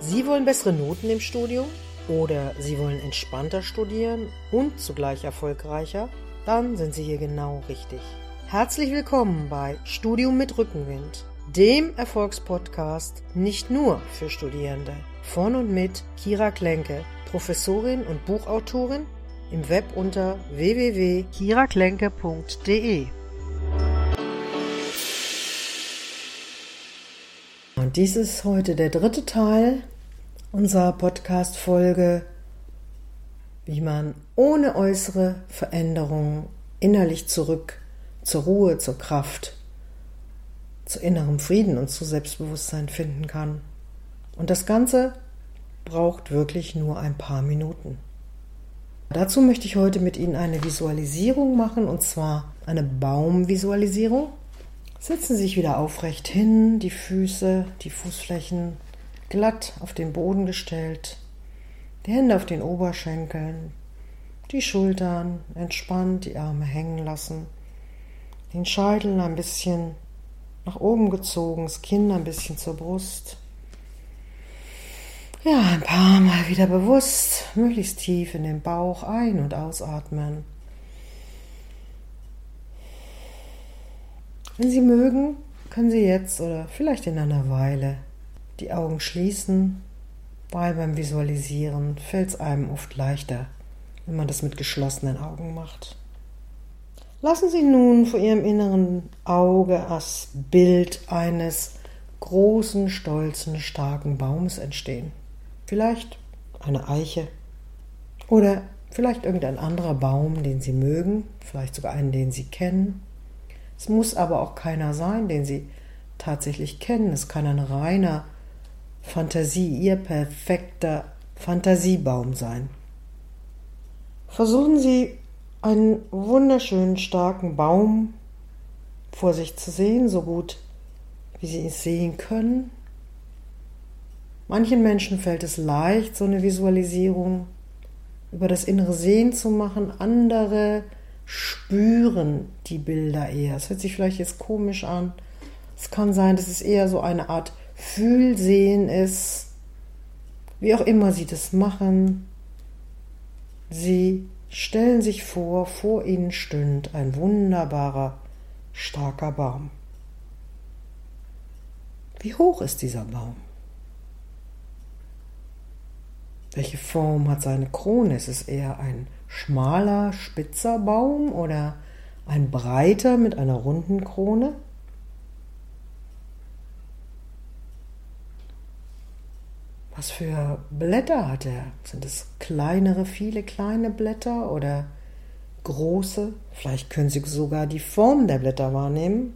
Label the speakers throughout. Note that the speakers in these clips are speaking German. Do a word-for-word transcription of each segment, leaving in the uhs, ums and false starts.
Speaker 1: Sie wollen bessere Noten im Studium oder Sie wollen entspannter studieren und zugleich erfolgreicher? Dann sind Sie hier genau richtig. Herzlich willkommen bei Studium mit Rückenwind, dem Erfolgspodcast nicht nur für Studierende. Von und mit Kira Klenke, Professorin und Buchautorin, im Web unter w w w punkt kira klenke punkt d e. Und dies ist heute der dritte Teil unserer Podcast-Folge, wie man ohne äußere Veränderungen innerlich zurück zur Ruhe, zur Kraft, zu innerem Frieden und zu Selbstbewusstsein finden kann. Und das Ganze braucht wirklich nur ein paar Minuten. Dazu möchte ich heute mit Ihnen eine Visualisierung machen, und zwar eine Baumvisualisierung. Setzen Sie sich wieder aufrecht hin, die Füße, die Fußflächen glatt auf den Boden gestellt, die Hände auf den Oberschenkeln, die Schultern entspannt, die Arme hängen lassen, den Scheitel ein bisschen nach oben gezogen, das Kinn ein bisschen zur Brust. Ja, ein paar Mal wieder bewusst, möglichst tief in den Bauch ein- und ausatmen. Wenn Sie mögen, können Sie jetzt oder vielleicht in einer Weile die Augen schließen, weil beim Visualisieren fällt es einem oft leichter, wenn man das mit geschlossenen Augen macht. Lassen Sie nun vor Ihrem inneren Auge das Bild eines großen, stolzen, starken Baumes entstehen. Vielleicht eine Eiche oder vielleicht irgendein anderer Baum, den Sie mögen, vielleicht sogar einen, den Sie kennen. Es muss aber auch keiner sein, den Sie tatsächlich kennen. Es kann ein reiner Fantasie, Ihr perfekter Fantasiebaum sein. Versuchen Sie, einen wunderschönen, starken Baum vor sich zu sehen, so gut wie Sie es sehen können. Manchen Menschen fällt es leicht, so eine Visualisierung über das innere Sehen zu machen. Andere spüren die Bilder eher. Es hört sich vielleicht jetzt komisch an. Es kann sein, dass es eher so eine Art Fühlsehen ist. Wie auch immer Sie das machen. Sie stellen sich vor, vor Ihnen stünd ein wunderbarer, starker Baum. Wie hoch ist dieser Baum? Welche Form hat seine Krone? Ist es eher ein schmaler, spitzer Baum oder ein breiter mit einer runden Krone? Was für Blätter hat er? Sind es kleinere, viele kleine Blätter oder große? Vielleicht können Sie sogar die Form der Blätter wahrnehmen.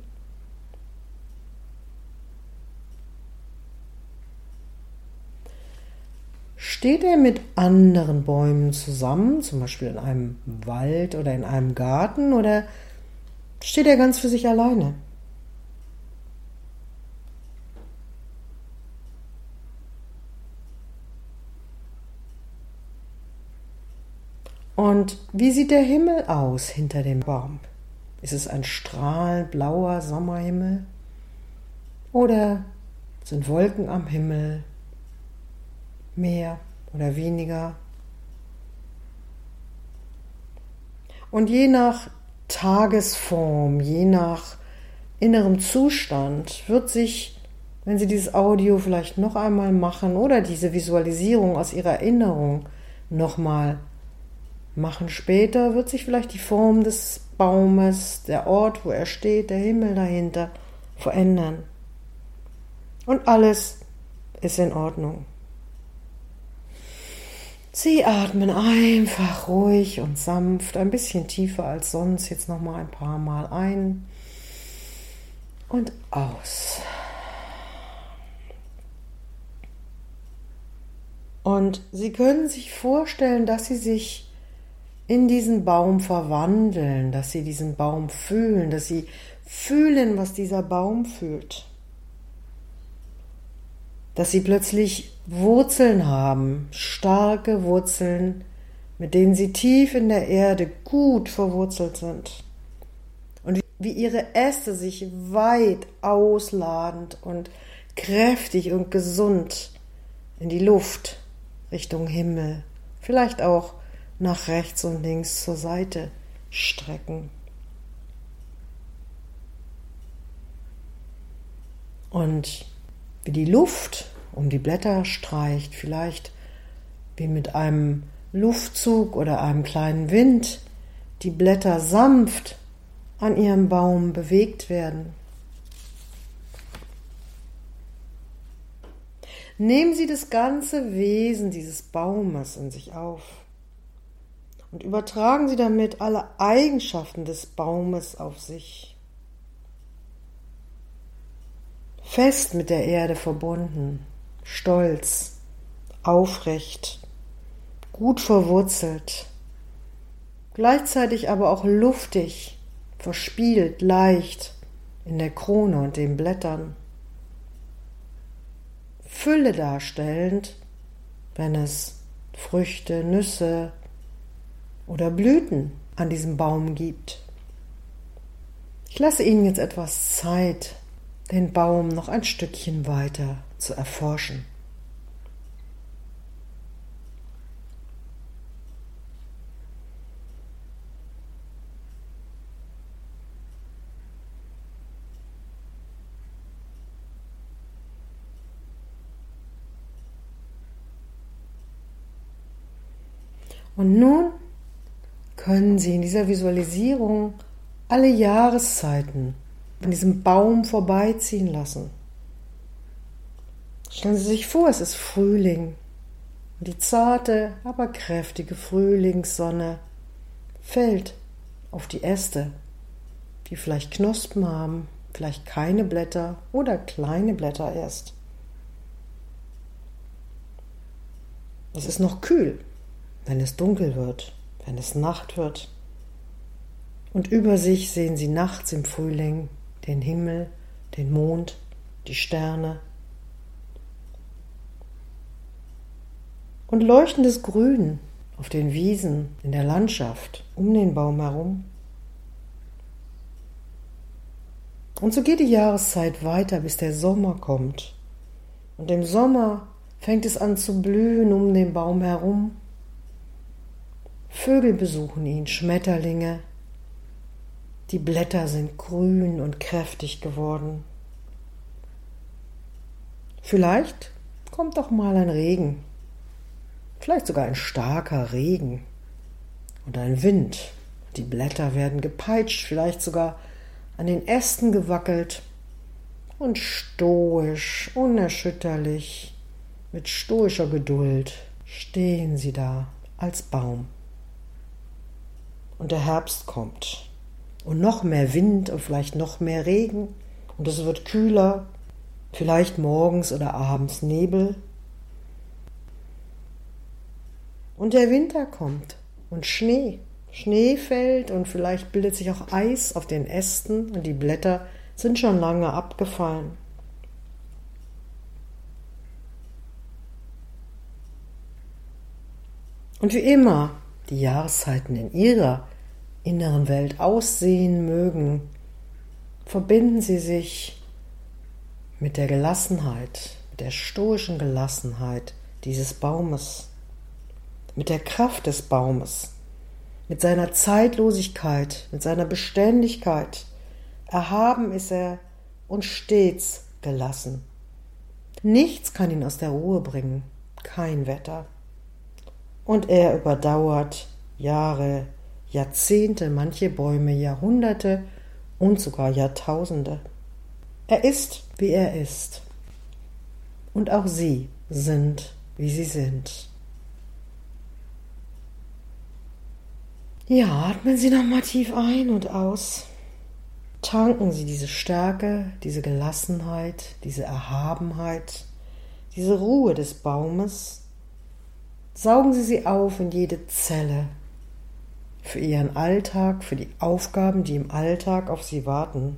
Speaker 1: Steht er mit anderen Bäumen zusammen, zum Beispiel in einem Wald oder in einem Garten, oder steht er ganz für sich alleine? Und wie sieht der Himmel aus hinter dem Baum? Ist es ein strahlend blauer Sommerhimmel? Oder sind Wolken am Himmel? Mehr oder weniger? Und je nach Tagesform, je nach innerem Zustand wird sich, wenn Sie dieses Audio vielleicht noch einmal machen oder diese Visualisierung aus Ihrer Erinnerung nochmal machen später, wird sich vielleicht die Form des Baumes, der Ort, wo er steht, der Himmel dahinter verändern. Und alles ist in Ordnung. Sie atmen einfach ruhig und sanft, ein bisschen tiefer als sonst, jetzt nochmal ein paar Mal ein und aus. Und Sie können sich vorstellen, dass Sie sich in diesen Baum verwandeln, dass Sie diesen Baum fühlen, dass Sie fühlen, was dieser Baum fühlt. Dass Sie plötzlich Wurzeln haben, starke Wurzeln, mit denen Sie tief in der Erde gut verwurzelt sind. Und wie Ihre Äste sich weit ausladend und kräftig und gesund in die Luft, Richtung Himmel, vielleicht auch nach rechts und links zur Seite strecken. Und wie die Luft um die Blätter streicht, vielleicht wie mit einem Luftzug oder einem kleinen Wind die Blätter sanft an ihrem Baum bewegt werden. Nehmen Sie das ganze Wesen dieses Baumes in sich auf und übertragen Sie damit alle Eigenschaften des Baumes auf sich. Fest mit der Erde verbunden, stolz, aufrecht, gut verwurzelt, gleichzeitig aber auch luftig, verspielt, leicht in der Krone und den Blättern. Fülle darstellend, wenn es Früchte, Nüsse oder Blüten an diesem Baum gibt. Ich lasse Ihnen jetzt etwas Zeit, den Baum noch ein Stückchen weiter zu erforschen. Und nun können Sie in dieser Visualisierung alle Jahreszeiten an diesem Baum vorbeiziehen lassen. Stellen Sie sich vor, es ist Frühling und die zarte, aber kräftige Frühlingssonne fällt auf die Äste, die vielleicht Knospen haben, vielleicht keine Blätter oder kleine Blätter erst. Es ist noch kühl, wenn es dunkel wird, wenn es Nacht wird. Und über sich sehen Sie nachts im Frühling den Himmel, den Mond, die Sterne. Und leuchtendes Grün auf den Wiesen, in der Landschaft, um den Baum herum. Und so geht die Jahreszeit weiter, bis der Sommer kommt. Und im Sommer fängt es an zu blühen um den Baum herum. Vögel besuchen ihn, Schmetterlinge. Die Blätter sind grün und kräftig geworden. Vielleicht kommt auch mal ein Regen, vielleicht sogar ein starker Regen und ein Wind. Die Blätter werden gepeitscht, vielleicht sogar an den Ästen gewackelt und stoisch, unerschütterlich, mit stoischer Geduld stehen sie da als Baum. Und der Herbst kommt. Und noch mehr Wind und vielleicht noch mehr Regen. Und es wird kühler, vielleicht morgens oder abends Nebel. Und der Winter kommt und Schnee. Schnee fällt und vielleicht bildet sich auch Eis auf den Ästen und die Blätter sind schon lange abgefallen. Und wie immer die Jahreszeiten in ihrer inneren Welt aussehen mögen, verbinden sie sich mit der Gelassenheit, mit der stoischen Gelassenheit dieses Baumes, mit der Kraft des Baumes, mit seiner Zeitlosigkeit, mit seiner Beständigkeit. Erhaben ist er und stets gelassen. Nichts kann ihn aus der Ruhe bringen, kein Wetter. Und er überdauert Jahre, Jahrzehnte, manche Bäume, Jahrhunderte und sogar Jahrtausende. Er ist, wie er ist. Und auch Sie sind, wie Sie sind. Ja, atmen Sie nochmal tief ein und aus. Tanken Sie diese Stärke, diese Gelassenheit, diese Erhabenheit, diese Ruhe des Baumes. Saugen Sie sie auf in jede Zelle. Für Ihren Alltag, für die Aufgaben, die im Alltag auf Sie warten.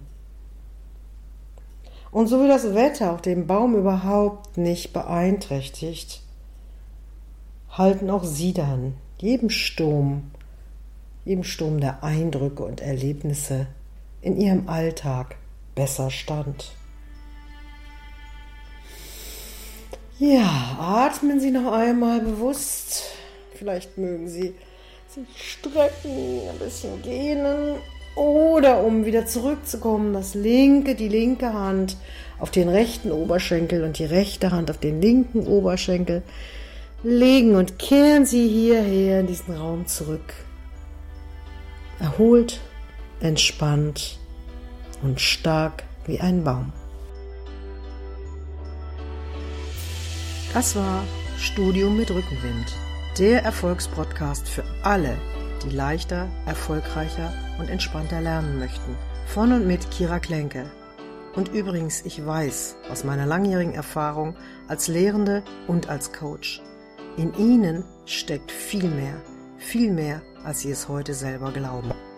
Speaker 1: Und so wie das Wetter auch den Baum überhaupt nicht beeinträchtigt, halten auch Sie dann jedem Sturm, jedem Sturm der Eindrücke und Erlebnisse in Ihrem Alltag besser stand. Ja, atmen Sie noch einmal bewusst. Vielleicht mögen Sie sich strecken, ein bisschen gähnen. Oder um wieder zurückzukommen, das linke, die linke Hand auf den rechten Oberschenkel und die rechte Hand auf den linken Oberschenkel legen und kehren Sie hierher in diesen Raum zurück. Erholt, entspannt und stark wie ein Baum. Das war Studium mit Rückenwind, der Erfolgspodcast für alle, die leichter, erfolgreicher und entspannter lernen möchten. Von und mit Kira Klenke. Und übrigens, ich weiß aus meiner langjährigen Erfahrung als Lehrende und als Coach, in Ihnen steckt viel mehr, viel mehr, als Sie es heute selber glauben.